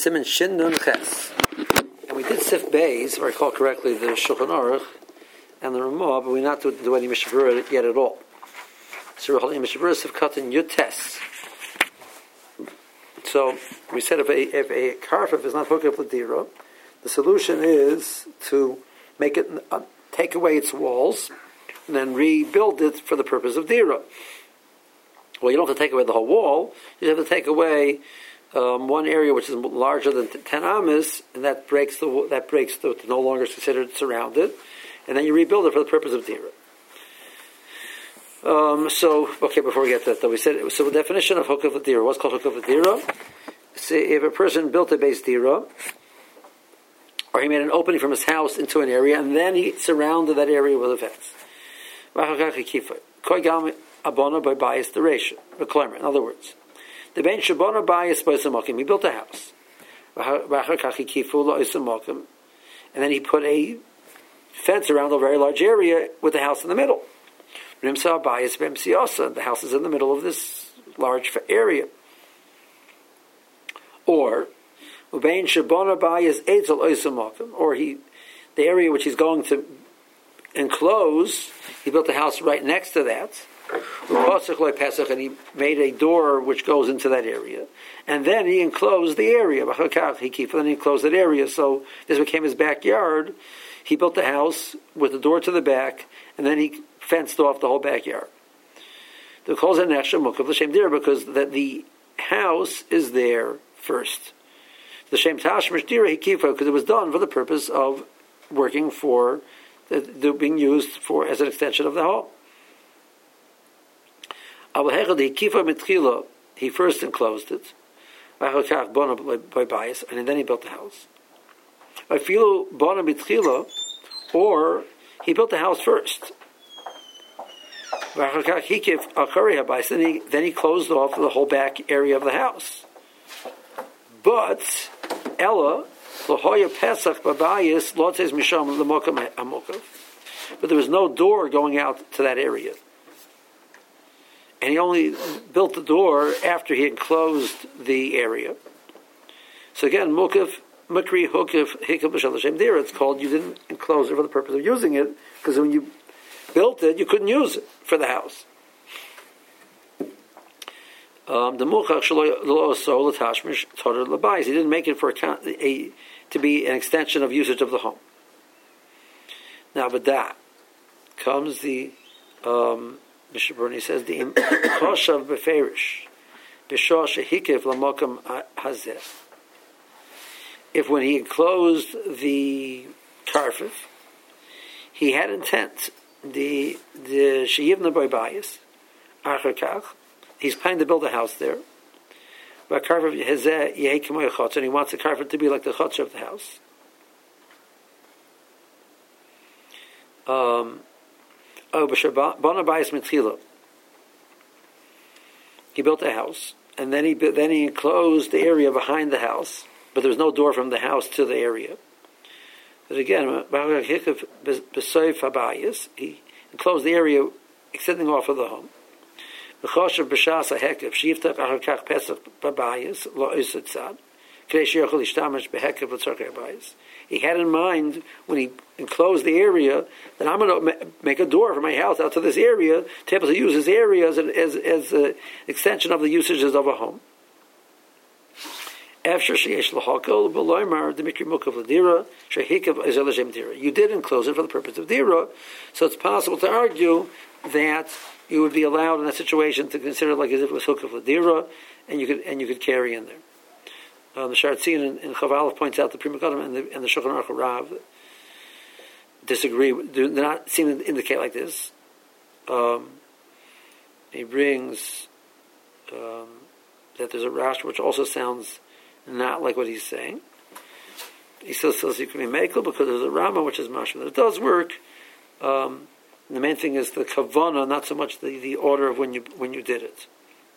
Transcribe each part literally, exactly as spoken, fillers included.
Siman Shin Nun Ches. And we did Sif Beis, if I recall correctly, the Shulchan Aruch and the Ramah, but we not do, do any Mishnah Berurah yet at all. So we're holding Mishnah Berurah Sif Katan Yud Tes. So we said if a if a karfif is not hooked up with dira, the solution is to make it uh, take away its walls and then rebuild it for the purpose of dira. Well, you don't have to take away the whole wall. You have to take away um, one area which is larger than ten amas, and that breaks the that breaks the no longer is considered surrounded, and then you rebuild it for the purpose of dira. Um, so, okay, before we get to that, though, we said, so the definition of Hukav Dira, what's called Hukav Dira? Say if a person built a base Dira, or he made an opening from his house into an area, and then he surrounded that area with a fence. In other words, the Ben Shabona Bias Boisamakim, he built a house. And then he put a fence around a very large area with the house in the middle. The house is in the middle of this large area. Or, or he, the area which he's going to enclose, he built a house right next to that. And he made a door which goes into that area. And then he enclosed the area. Then he enclosed that area. So this became his backyard. He built the house with the door to the back, and then he fenced off the whole backyard. The calls it nechsha mukav l'shem dira because that the house is there first. The shem tashmish dira he kifa because it was done for the purpose of working for, the, the, being used for as an extension of the home. He first enclosed it, and then he built the house. Or he built the house first. Then he, then he closed off the whole back area of the house. But Ella, but there was no door going out to that area. And he only built the door after he enclosed the area. So again, Mukav, Makri, Hukav, Hikav, B'Shem Dira, it's called, you didn't enclose it for the purpose of using it, because when you built it, you couldn't use it for the house. Um, the Muchach Shalo So Latashmish Todar Labais. He didn't make it for a, a to be an extension of usage of the home. Now, but that comes the um, Mishnah Berurah says the Choshav Beferish B'Shosh Hikev Lamokam Hazeh. If when he enclosed the karfif, he had intent the the sheyivna by bias achakach. He's planning to build a house there. But karfif hezeh yehei k'moy chotzer, and he wants the karfif to be like the chotzer of the house. Um, oh, b'shabana bias mitchila. He built a house, and then he then he enclosed the area behind the house, but there was no door from the house to the area. But again, he enclosed the area extending off of the home. He had in mind when he enclosed the area that I'm going to make a door for my house out to this area to be able to use this area as an as, as an extension of the usages of a home. You did enclose it for the purpose of dira, so it's possible to argue that you would be allowed in that situation to consider it like as if it was hukav l'dira, and you could and you could carry in there. Um, the Sharatzin in, in Chavalov points out the Pri Megadim and the and the Shulchan Aruch Rav disagree. Do not seem to indicate like this. Um, he brings um, that there's a rash which also sounds not like what he's saying. He still says you can be mekel because there's a Rama which is mashma that it does work. Um, the main thing is the kavana, not so much the, the order of when you when you did it.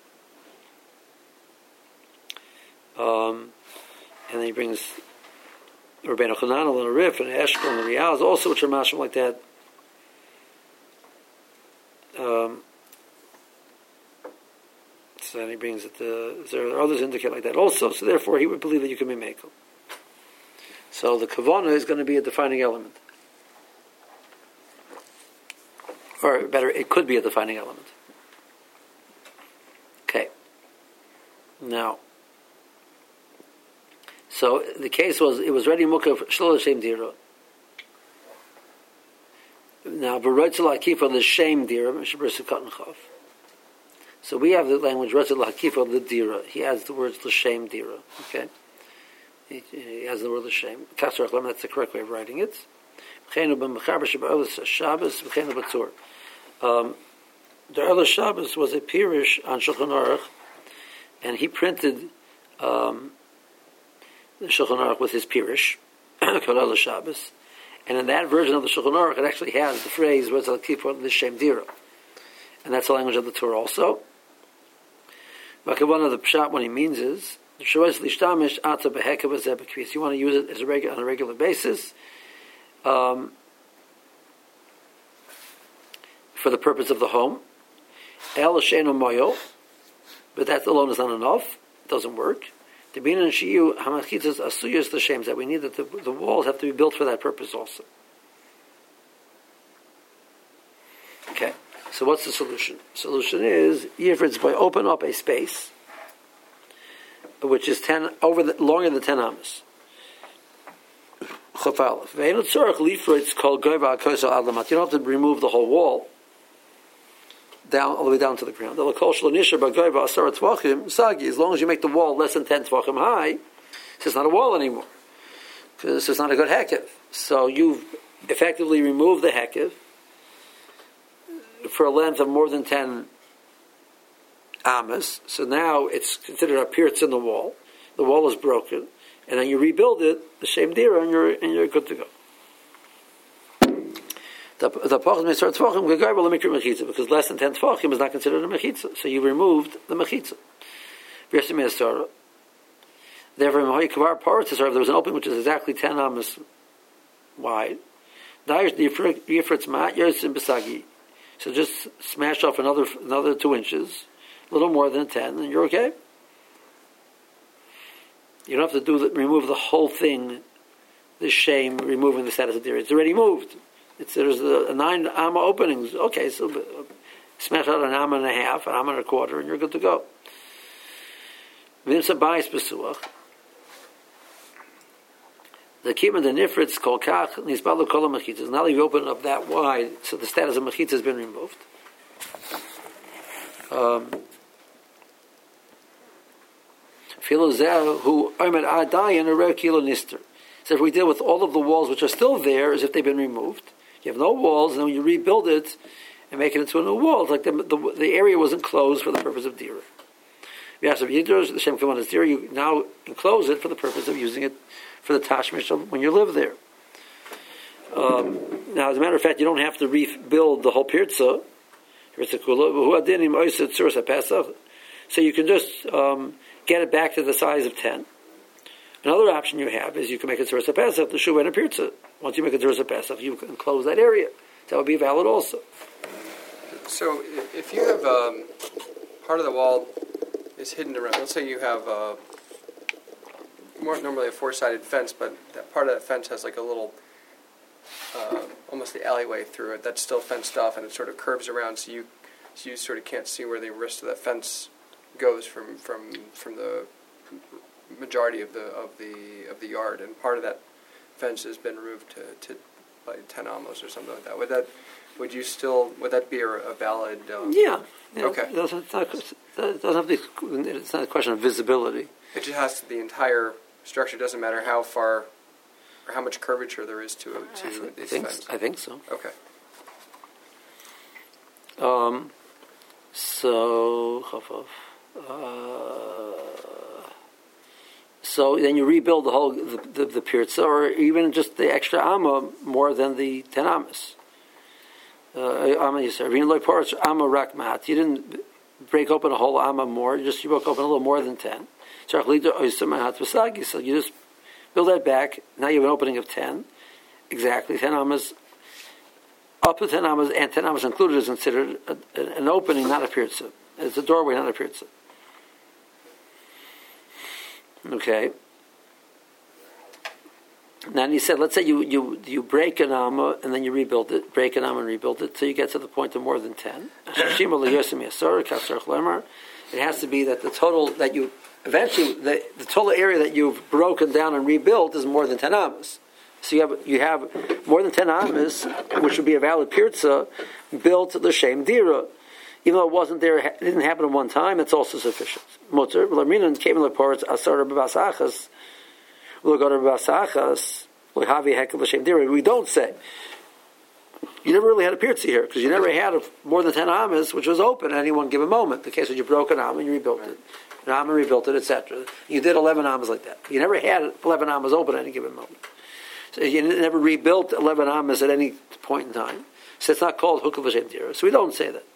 Um, and then he brings Rabbeinu Chananel and a Rif and Eshkol and the Riaz also which are mashma like that. Um, Yes, and he brings it to, there are others indicate like that also, so therefore he would believe that you can be mekel. So the kavana is going to be a defining element. Or better, it could be a defining element. Okay. Now, so the case was, it was ready mukha shlo l'shem dira. Now, v'roitzel hakifa l'shem dira, m'shabris katan chav. So we have the language roitzel hakifa l'dira. He adds the words l'shem dira. Okay? He, he has the word l'shem. Kasser achlam, that's the correct way of writing it. V'cheinu b'mechaber sheba'olis Shabbos, v'cheinu b'tzur. Um, the early Shabbos was a pirish on Shulchan Aruch, and he printed um, the Shulchan Aruch with his pirish, called Early Shabbos, and in that version of the Shulchan Aruch, it actually has the phrase "Roitzel Kipor L'Shem Dira," and that's the language of the Torah also. But one of the pshat, what he means is you want to use it as a regular, on a regular basis. Um, for the purpose of the home. El Sheno Moyo, but that alone is not enough. It doesn't work. The bin and shiyu hamachitzas asuyas l'shem, that we need that the, the walls have to be built for that purpose also. Okay, so what's the solution? Solution is Yifritz boy open up a space which is ten over the longer than ten amas. Chafal. Ve'enu tzorach lifritz kol goyva kosel adlamat. You don't have to remove the whole wall down all the way down to the ground. As long as you make the wall less than ten tvachim high, it's not a wall anymore. Because this is not a good hekev. So you've effectively removed the hekev for a length of more than ten amas. So now it's considered a pirtz in the wall. The wall is broken, and then you rebuild it, the shem dira, and you're and you're good to go. The the pachas may start tvachim gegarba lemikra mechitza, because less than ten tvachim is not considered a mechitza. So you removed the mechitza. Therefore, in Mahoy Kavar Parat, there was an opening which is exactly ten amas wide. So just smash off another another two inches, a little more than ten, and you're okay. You don't have to do the, remove the whole thing. The shame removing the status of dira. It's already moved. It's, there's a, a nine amma openings. Okay, so uh, smash out an amma and a half, an amma and a quarter, and you're good to go. The kima the nifritz kol kach nisbalu kol mechitzas. Now that you open it up that wide, so the status of mechitza has been removed. Um, who omer adayin a kilo nister. So if we deal with all of the walls which are still there as if they've been removed, you have no walls, and then when you rebuild it and make it into a new wall, it's like the, the, the area was enclosed for the purpose of dira. The same command is dira. You now enclose it for the purpose of using it for the tashmish when you live there. Um, now, as a matter of fact, you don't have to rebuild the whole pirza. So you can just um, get it back to the size of ten. Another option you have is you can make a Tzuras HaPesach, the Shuvah and a Pirza. Once you make a Tzuras HaPesach, you can close that area. That would be valid also. So if you have um, part of the wall is hidden around, let's say you have uh, more normally a four-sided fence, but that part of that fence has like a little, uh, almost the alleyway through it that's still fenced off, and it sort of curves around, so you so you sort of can't see where the rest of that fence goes from from from the majority of the of the of the yard, and part of that fence has been removed to, to by ten amos or something like that. Would that would you still would that be a, a valid? Um, yeah, yeah. Okay. It doesn't, it's, not, it doesn't have to, it's not a question of visibility. It just has to, the entire structure. Doesn't matter how far or how much curvature there is to to I th- this think, fence. I think so. Okay. Um. So. Uh, So then you rebuild the whole the, the, the pirza, or even just the extra amma more than the ten amas. Amma you said, amma rakmat. You didn't break open a whole amma more. You just you broke open a little more than ten. So you just build that back. Now you have an opening of ten. Exactly ten amas. Up to ten amas and ten amas included is considered a, an opening, not a pirza. It's a doorway, not a pirza. Okay. Now, and he said, let's say you, you, you break an amma and then you rebuild it, break an amma and rebuild it, till you get to the point of more than ten. It has to be that the total that you, eventually, the, the total area that you've broken down and rebuilt is more than ten ammas. So you have you have more than ten ammas, which would be a valid pirza, built the shem dira. Even though it wasn't there, it didn't happen at one time, it's also sufficient. Motor, Lamina came in the ports, Asar Babasachas. We don't say. You never really had a pirtzi here because you never had a, more than ten amas, which was open at any one given moment. The case was you broke an amma and you rebuilt it, an amma rebuilt it, et cetera. You did eleven amas like that. You never had eleven amas open at any given moment. So you never rebuilt eleven amas at any point in time. So it's not called hukav l'shem dira. So we don't say that.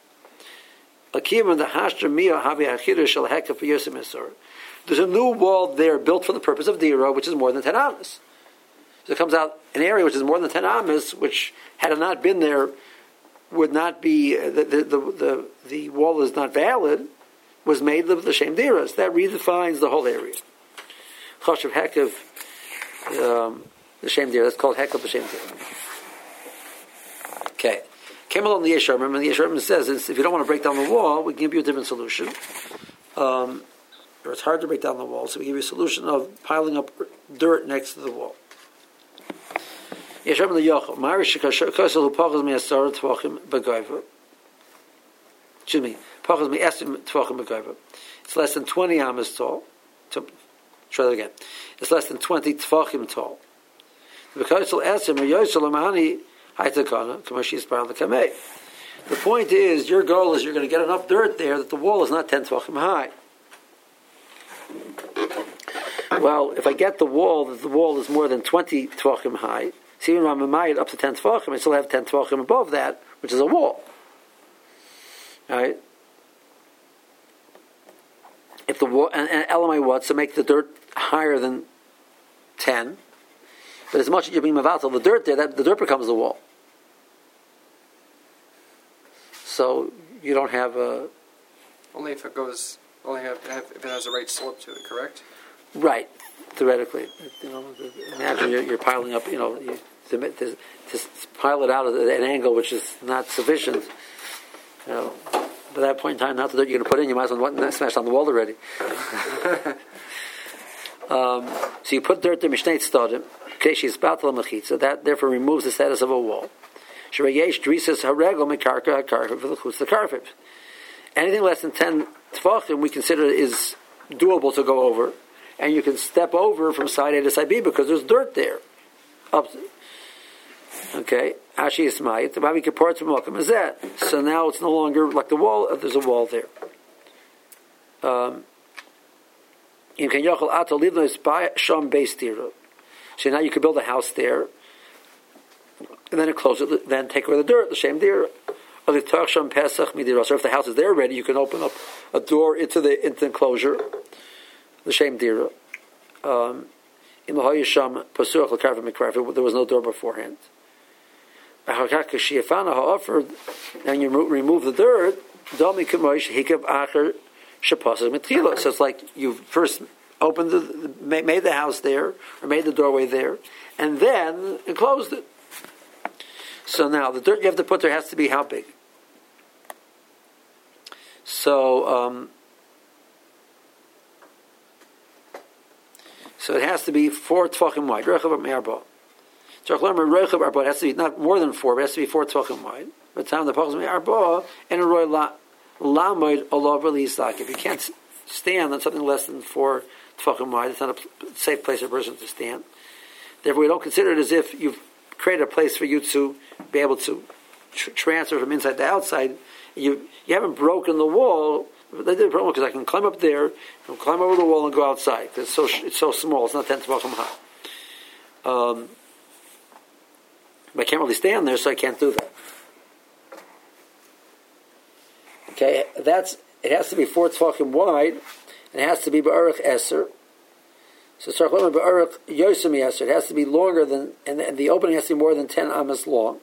There's a new wall there built for the purpose of dira, which is more than ten amas. So it comes out an area which is more than ten amas, which had it not been there, would not be the the the, the, the wall is not valid. Was made of the shem diras. That redefines the whole area. Choshev hekav, um, the shem dira. That's called hekav the shem dira. Okay. Came along the Yeshar. Remember the Yeshar says if you don't want to break down the wall, we can give you a different solution. Um, or it's hard to break down the wall, so we give you a solution of piling up dirt next to the wall. It's less than twenty amas tall. To, try that again. It's less than twenty tefachim tall. The point is, your goal is you're going to get enough dirt there that the wall is not ten tefachim high. Well, if I get the wall that the wall is more than twenty tefachim high, see when I'm mamayit up to ten tefachim, I still have ten tefachim above that, which is a wall. All right. If the wall and, and elamai what to make the dirt higher than ten, but as much as you're being mavatal, the dirt there, that the dirt becomes the wall. So you don't have a. Only if it goes. Only have, if it has the right slope to it, correct? Right, theoretically. You know, imagine you're, you're piling up. You know, you, to, to, to pile it out at an angle which is not sufficient. You know, by that point in time, not the dirt you're going to put in, you might as well smash on the wall already. um, so you put dirt there, mishnei tzadim. Okay, she's batal mechitza. That therefore removes the status of a wall. Shreyesh drisas haregel mekarka hakarka v'lechutz the karfif. Anything less than ten tefachim we consider is doable to go over, and you can step over from side A to side B because there's dirt there. Up, to, okay, Ashi Ismayit. Babi Kippur to Malcolm is that. So now it's no longer like the wall. There's a wall there. Um. In can yochel ato livnos by sham base tira. So now you could build a house there, and then close it. Then take away the dirt. The shame there. Or if the house is there already, you can open up a door into the into the enclosure, the shem dira. Um, in the Hayisham Pasuach Lakarva Mikvarva, there was no door beforehand. Now you remove the dirt. So it's like you first opened the made the house there or made the doorway there, and then enclosed it. So now the dirt you have to put there has to be how big? So, um, so it has to be four tefachim wide. Rechav me'arba. So rechav arba has to be not more than four, but it has to be four tefachim wide. By the time the pachas me'arba and a roy lamoid olav releasak. If you can't stand on something less than four tefachim wide, it's not a safe place for a person to stand. Therefore, we don't consider it as if you've created a place for you to be able to tr- transfer from inside to outside. You you haven't broken the wall. They did a problem because I can climb up there, and climb over the wall and go outside. Because it's so it's so small. It's not ten tefachim high. Um, but I can't really stand there, so I can't do that. Okay, that's it. Has to be four tefachim wide, and it has to be ba'arich eser. So it has to be longer than, and the, and the opening has to be more than ten amas long.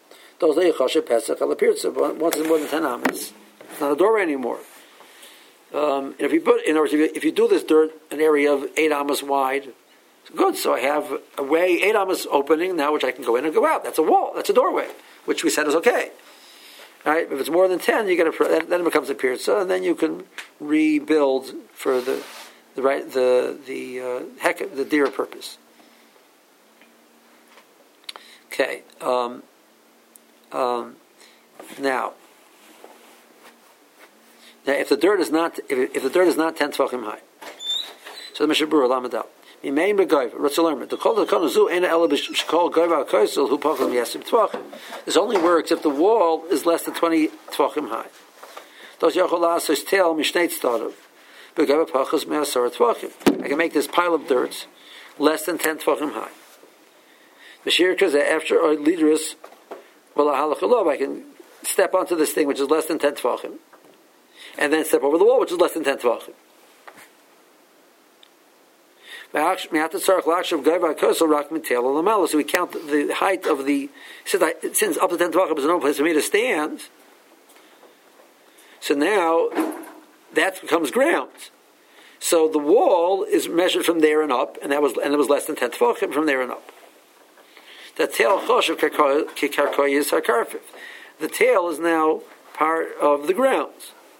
Those once it's more than ten amas, it's not a doorway anymore. Um, and if you put, in other words, if you, if you do this dirt an area of eight amas wide, good. So I have a way, eight amas opening now, which I can go in and go out. That's a wall. That's a doorway, which we said is okay. All right. If it's more than ten, you get a then it becomes a pirza, and then you can rebuild for the the right the the uh, heck the deer purpose. Okay. Um, um, now, now, if the dirt is not if, if the dirt is not ten tefachim high, so the Mishnah Berurah Lamadal. This only works if the wall is less than twenty tvachim high. I can make this pile of dirt less than ten tvachim high. After I can step onto this thing which is less than ten tvachim, and then step over the wall which is less than ten tvachim. So we count the height of the since, I, since up to ten tvachim is no place for me to stand. So now that becomes ground. So the wall is measured from there and up, and that was and it was less than ten tvachim from there and up. The tail choshev kikarkoyis harkarfif. The tail is now part of the ground.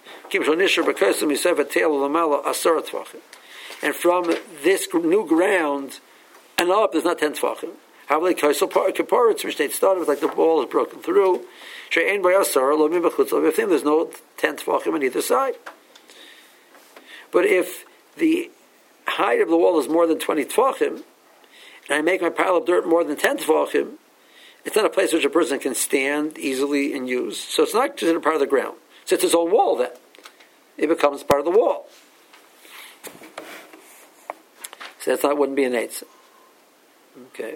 And from this new ground and up, there's not ten tefachim. Havli kaisel kaparitz, which they started like the wall is broken through. She'ein bayasar lo min b'chutz lo b'fnim. There's no ten tefachim on either side. But if the height of the wall is more than twenty tefachim, and I make my pile of dirt more than ten tefachim, it's not a place which a person can stand easily and use. So it's not considered part of the ground. So it's its own wall then. It becomes part of the wall. So that's not wouldn't be an eitzah. Okay.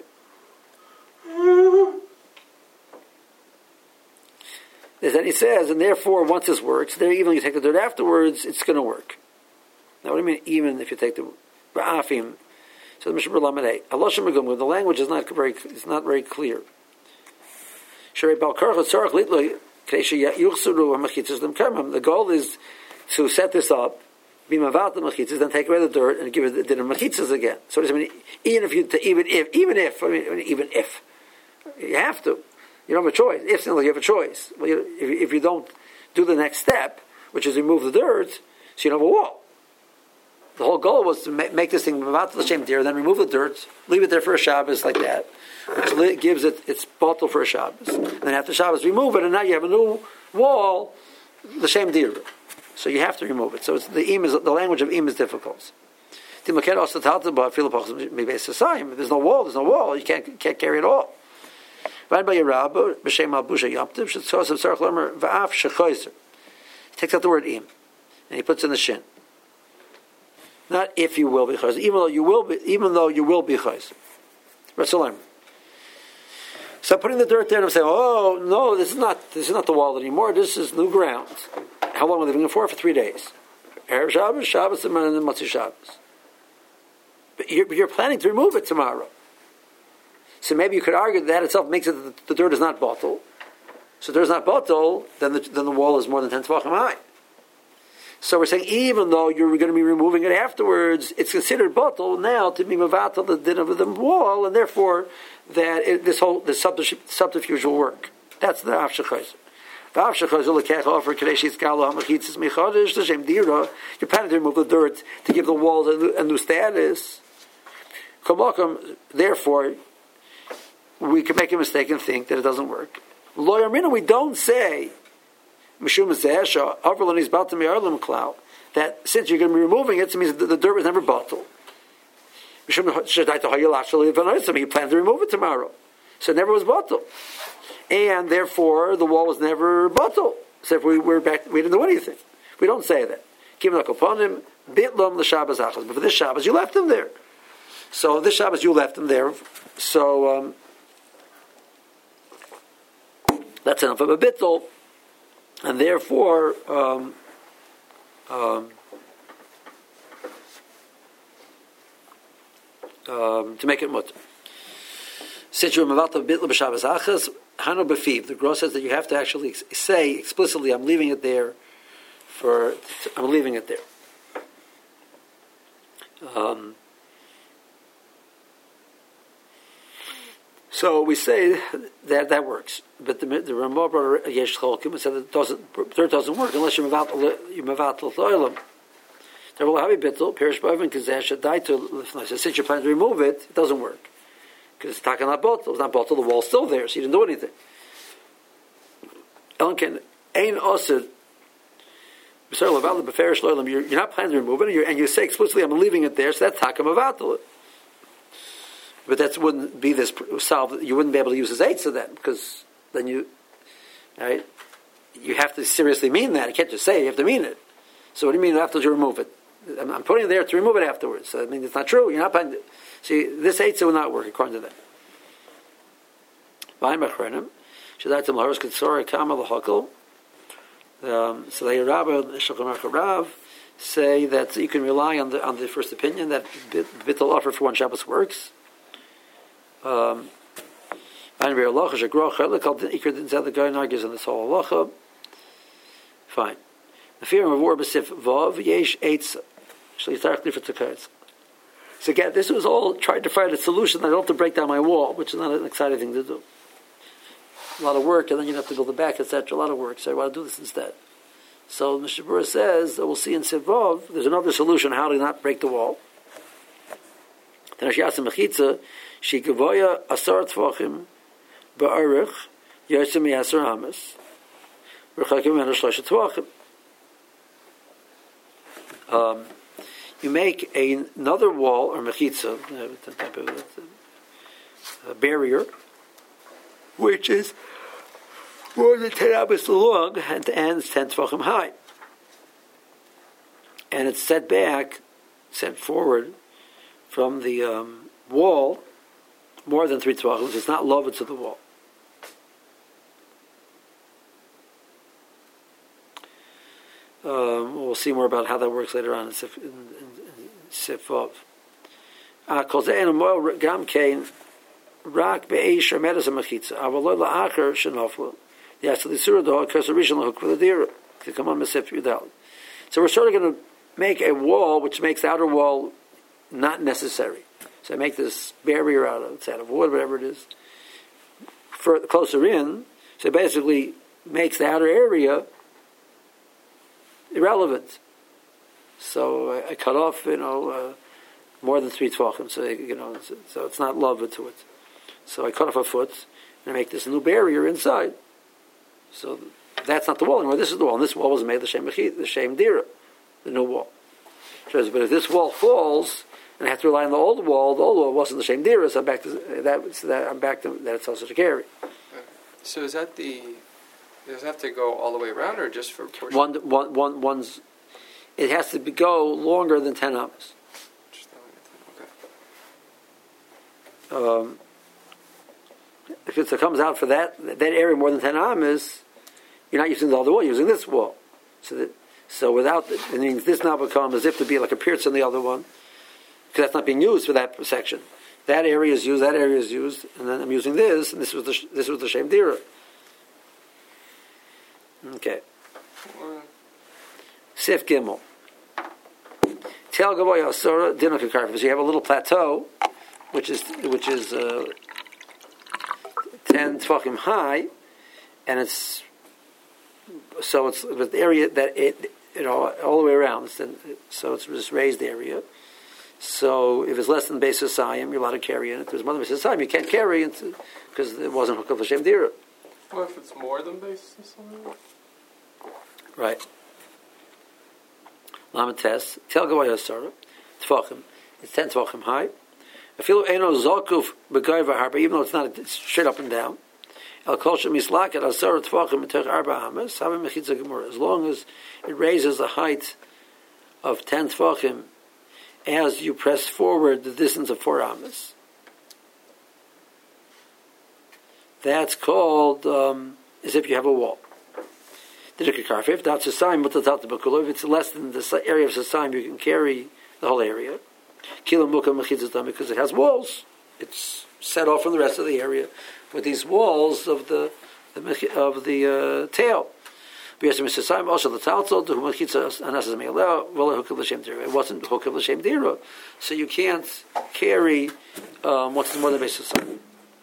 Then he says, and therefore, once this works, there even if you take the dirt afterwards, it's going to work. Now, what do you mean? Even if you take the ra'afim? So the Mishnah Berurah Lamed Allah Shem Megum, the language is not very, it's not very clear. The goal is to set this up. Be mavat the mechitzas, then take away the dirt and give it the dinner mechitzas again. So what does it mean? Even if you, even if, even if, I mean, even if you have to, you don't have a choice. If you have a choice, well, you, if, if you don't do the next step, which is remove the dirt, so you don't have a wall. The whole goal was to make, make this thing mavat the shem deer, then remove the dirt, leave it there for a Shabbos like that, which gives it its bottle for a Shabbos. And then after Shabbos, remove it, and now you have a new wall, the shem deer. So you have to remove it. So it's, the im is the language of im is difficult. There's no wall. There's no wall. You can't can't carry it all. He takes out the word im and he puts in the shin. Not if you will be chayzer, even though you will be, even though you will be chayzer. So putting the dirt there and saying, "Oh no, this is not this is not the wall anymore. This is new ground." How long are they living it for? For three days. Erev Shabbos, Shabbos, and then Motzei Shabbos. But you're, you're planning to remove it tomorrow. So maybe you could argue that itself makes it that the, the dirt is not bottle. So dirt is not bottle, then the, then the wall is more than ten tefachim high. So we're saying even though you're going to be removing it afterwards, it's considered bottle now to be mavatal the din of the wall, and therefore that it, this whole this subterfuge will work. That's the Av Shechayzer. You're planning to remove the dirt to give the walls a new, a new status. Therefore, we can make a mistake and think that it doesn't work. We don't say that since you're going to be removing it, it means that the dirt was never bottled. You plan to remove it tomorrow. So it never was bottled. And therefore, the wall was never bottled. So if we were back, we didn't do anything. We don't say that. But for this Shabbos, you left them there. So this Shabbos, you left them there. So um, that's enough of a bittul. And therefore, um, um, um, to make it mutter. Since you're mavatah bittul b'Shabbos achas, Hano Befiv, the Gross says that you have to actually say explicitly, I'm leaving it there for I'm leaving it there. Um, so we say that that works, but the the Ramah brought a Yesh Cholkim and said that it doesn't, third doesn't work unless you move out you move out to the oilam. There will have a bittul perish b'oven kazesh die to. Since you're planning to remove it, it doesn't work because it's not not bottle. It's not bottle. The wall's still there, so you didn't do anything. Elkin ain osir. You're, you're not planning to remove it, and, you're, and you say explicitly, "I'm leaving it there." So that's takam avatul. But that wouldn't be this solved. You wouldn't be able to use his eights of that because then you, right? You have to seriously mean that. You can't just say it, you have to mean it. So what do you mean after you remove it? I'm, I'm putting it there to remove it afterwards. So I mean, it's not true. You're not planning to. See, this eights will not work according to that. Um, so the Rabbi Shulchan Rav say that you can rely on the on the first opinion that bittul offer for one Shabbos works. Um, and the guy argues on this whole halacha. Fine. The fear of war b'sif vav yesh eitz. So again, this was all trying to find a solution. I don't have to break down my wall, which is not an exciting thing to do. A lot of work, and then you have to build it back, et cetera. A lot of work, so I want to do this instead. So Mishnah Berurah says that we'll see in Sivov, there's another solution how to not break the wall. Then she asked Mechitza, she gavoya asar tvachim ba'arich yosem yasar hamas v'chakim menu shlosha tvachim. Um, you make a, another wall or mechitza, a barrier, which is more than ten amas long and ends ten tvachim high, and it's set back, set forward from the um, wall more than three tvachim. It's not lowered to the wall. Um, we'll see more about how that works later on in Sif, in, in, in Sifov. Kol ze ein moel gam kein rak be'eish or medas mechitza. Avaloi la'acher shenoflu. Yes, the surah do because originally hook with the deer to come on Mesef Yudal. So we're sort of going to make a wall which makes the outer wall not necessary. So I make this barrier out of it's out of wood, whatever it is, further closer in. So it basically makes the outer area irrelevant. So I, I cut off, you know, uh, more than three tvachim. So you know, so, so it's not love to it. So I cut off a foot and I make this new barrier inside. So that's not the wall anymore. This is the wall, and this wall was made the shem the shem dira, the new wall. But if this wall falls, and I have to rely on the old wall, the old wall wasn't the shem dira, so I'm back to that. So that I'm back to that it's also to carry. So is that the? Does it have to go all the way around, or just for a portion? One, one, one, one's. It has to be, go longer than ten amas. Okay. Um, if it comes out for that that area more than ten amas, you're not using the other wall. You're using this wall. So that so without it means this now becomes as if to be like a pierce in the other one, because that's not being used for that section. That area is used. That area is used, and then I'm using this, and this was the this was the shem dira. Okay. Sif Gimel. Tel Gavoy Asura Dinah Kakarfim. So you have a little plateau, which is which is uh, ten tefachim high, and it's so it's the area that it you know all the way around. It's then, so it's this raised area. So if it's less than base Yisayim, you're allowed to carry in it. If there's more than base Yisayim, you can't carry it because it wasn't hooked up Hashem Dira. What if it's more than base Yisayim? Right. Lamates, Tel Gavoy Asura, Tefachim. It's ten Tefachim high. I feel Eno Zokuf Begoy V'Harba, even though it's not it's straight up and down. El Kol Shemislaket Asura Tefachim Etech Arba Amas, Havim Mechitza Gemara. As long as it raises the height of ten Tefachim as you press forward the distance of four amas. That's called um, as if you have a wall. If it's less than the area of Sasayim, you can carry the whole area. Because it has walls. It's set off from the rest of the area with these walls of the, the of the uh, tail. It wasn't hukav l'shem dira, so you can't carry um, what's more than basis of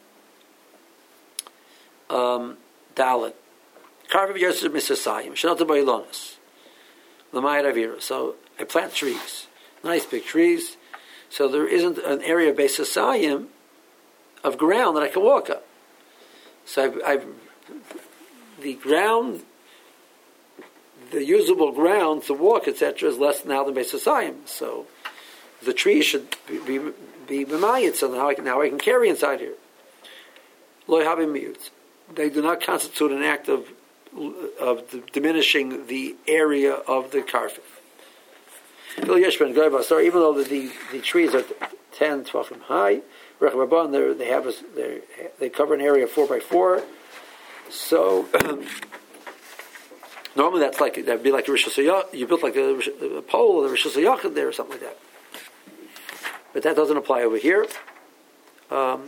um, dalit. Karvav yosef misasayim shenot bailonis l'mayad avira. So I plant trees, nice big trees. So there isn't an area of beisasayim of ground that I can walk up. So I've, I've the ground. The usable ground to walk, et cetera, is less now than beisasayim. So the tree should be be b'mayit. So now I can now I can carry inside here. Lo havim miyut. They do not constitute an act of of diminishing the area of the karfif. Sorry, even though the, the, the trees are ten tvachim high, they have a, they cover an area of four by four. So. Normally, that's like that'd be like a Rosh Hashanah. You built like a, a pole or a Rosh Hashanah there or something like that. But that doesn't apply over here. Um,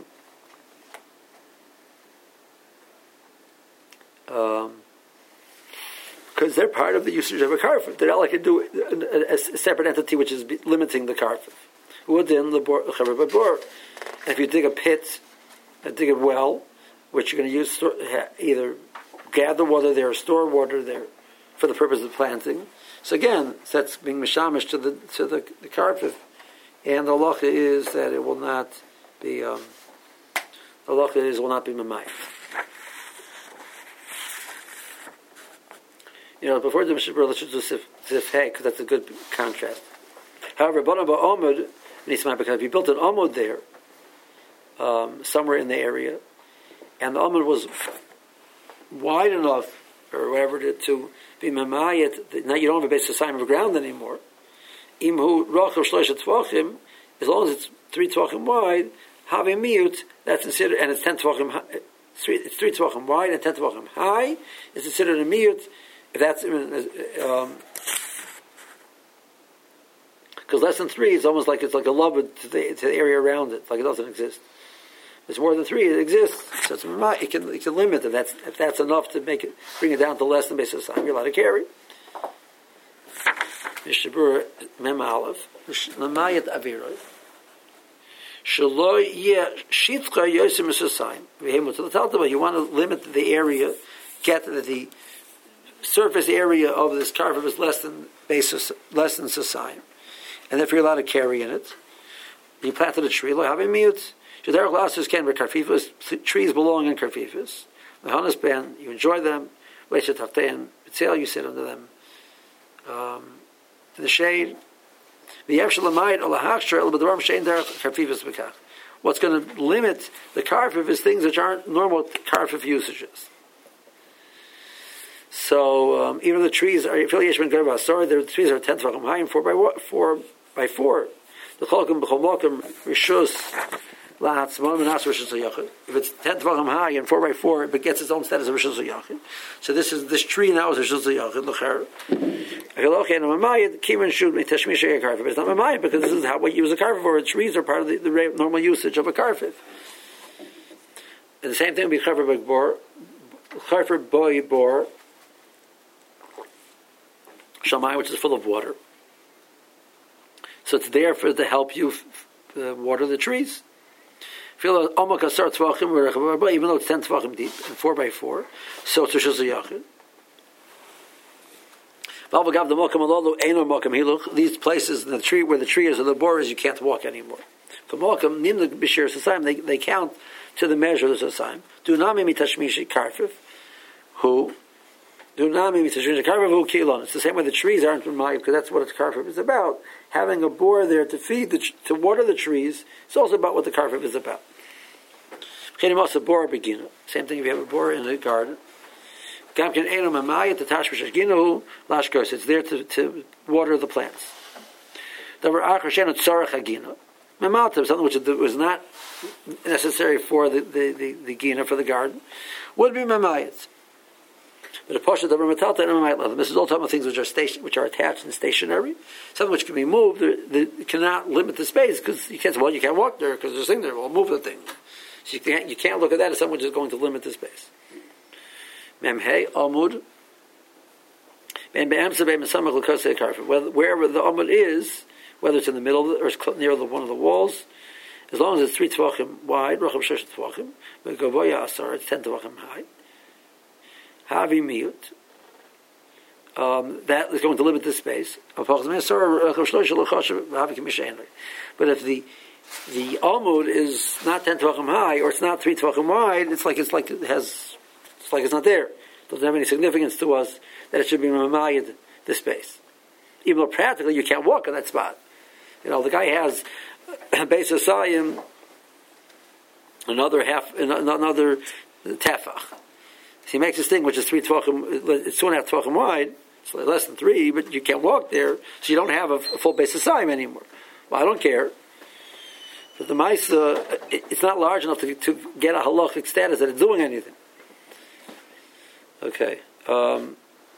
um, because they're part of the usage of a karfif. They're not like a, do, a, a separate entity which is limiting the karfif. Within the bor, if you dig a pit, uh, dig a well, which you're going to use either gather water there or store water there for the purpose of planting. So again, that's being mishamish to the to the, the karfif, and the halacha is that it will not be. Um, the halacha is it will not be mamayim. You know, before the mishabur, let's just do sif hey, because that's a good contrast. However, banaba omud nisma, because if you built an omud there, um, somewhere in the area, and the omud was wide enough or whatever to, to be mamayit, now you don't have a base assignment of ground anymore. Imhu rochav shloisha tvachim, as long as it's three tvachim wide, have a miyut, that's considered, and it's ten tvachim, it's three, it's three tvachim wide and ten tvachim high, it's considered a miyut. If that's um, because less than three is almost like it's like a love to the, to the area around it, like it doesn't exist. If it's more than three, it exists. So it's, it can it can limit if that's if that's enough to make it bring it down to less than basis time. You're allowed to carry. Mishabur mem aleph lamayat aviroi shelo yeh shitcha yosem misasayim. V'hemu to the taltava. You want to limit the area, get that the surface area of this karfif is less than basis less than sasayim, and if you're allowed to carry in it, you planted a tree. Lo having miyut. Trees belong in karfifas. The Hanas ben, you enjoy them. You sit under them um, in the shade. What's going to limit the karfif is things which aren't normal karfif usages. So um, even the trees are affiliation with sorry, the trees are ten tvachim high and four by four by four. The cholkim b'cholmokim rishus. If it's ten tvachim high and four by four, it gets its own status of rishus yachid. So this is this tree now is rishus yachid. Kiman should be tashmish a karfif. It's not mamayim because this is how we use a karfif for. Trees are part of the, the normal usage of a karfif. And the same thing would be karfif by bor, karfif boy bor, shamai, which is full of water. So it's there for to help you uh, water the trees. Even though it's ten tvachim deep and four by four, so it's rishus yachid. These places, the tree where the tree is or the bor is, you can't walk anymore. They they count to the measure of the sasayim. Do not mimi tashmish karfif, who do not mimi tashmish karfif who kilon. It's the same way the trees aren't mamayim because that's what its karfif is about. Having a bor there to feed the to water the trees. It's also about what the karfif is about. Same thing if you have a bor in a garden. It's there to, to water the plants. Something which was not necessary for the, the, the, the gina, for the garden, would be mamayat. But a portion of the this is all talking about things which are station, which are attached and stationary. Something which can be moved, they cannot limit the space because you can't say, well, you can't walk there because there's a thing there. Well, move the thing. So you can't, you can't look at that as something which is going to limit the space. Memhei Amud And wherever the amud is, whether it's in the middle or it's near the, one of the walls, as long as it's three tvachim wide, racham shesh tvachim, v'gavoya asar, it's ten tvachim high. Havi miut. Um, that is going to limit the space. But if the the amud is not ten tvachim high or it's not three tvachim wide, it's like it's like it has, it's like it's not there. It doesn't have any significance to us that it should be mamayid the space. Even though practically you can't walk in that spot. You know, the guy has Beis Hasayim, another half, another tefach. So he makes this thing which is three tvachim, it's two and a half tvachim wide, it's less than three, but you can't walk there, so you don't have a, a full Beis Hasayim anymore. Well, I don't care. But the Maisa, it, it's not large enough to, to get a halachic status that it's doing anything. Okay. Um,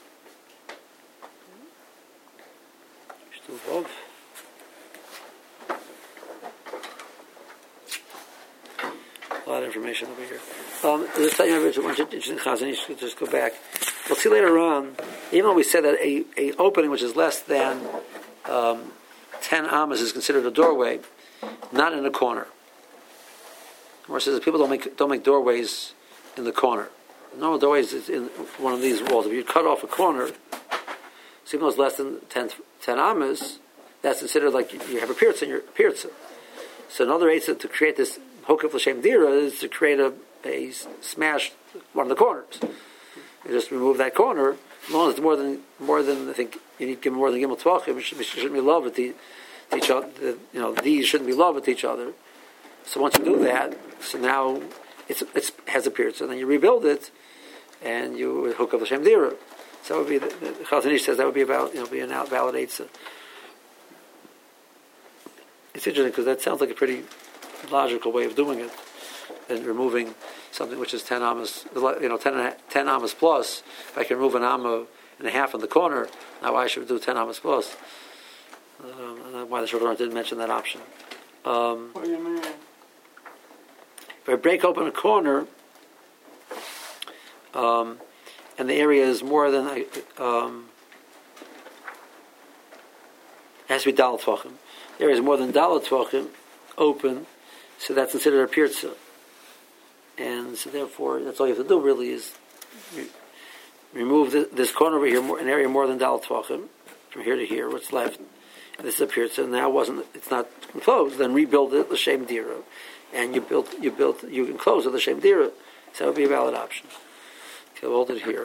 a lot of information over here. Um, this time, a bunch of interesting chazan. You should just go back. We'll see later on. Even though we said that a, a opening which is less than um, ten amas is considered a doorway, not in a corner. Or says that people don't make don't make doorways in the corner. Normal doorways is in one of these walls. If you cut off a corner, so even though it's less than ten, ten amas, that's considered like you have a pirza in your pirza. So another answer to create this hokef l'shem dira is to create a, a smash one of the corners. You just remove that corner. As long as it's more than more than I think you need to give more than gimel tvachim, it should, shouldn't be love with the, each other. The, you know, these shouldn't be love with each other. So once you do that, so now it's it has appeared. So then you rebuild it, and you hook up l'shem dira. So that would be the, the Chazon Ish says that would be about you know be an out validates. It's interesting because that sounds like a pretty logical way of doing it, and removing something which is ten amas, you know, ten, and a, ten amas plus. If I can remove an amma and a half in the corner, now why should we do ten amas plus? Um, and that's why the Shulchan Aruch didn't mention that option. Um, what do you mean? If I break open a corner, um, and the area is more than um, it has to be dalat tvachim. The area is more than dalat tvachim open, so that's considered a pirza. And so therefore, that's all you have to do really is re- remove the, this corner over here, more, an area more than dalat tvachim, from here to here, what's left. And this is a pirza, and now it wasn't, it's not enclosed. Then rebuild it l'shem dira, and you built, you built, you enclose it l'shem dira. So that would be a valid option. Okay, we'll hold it here.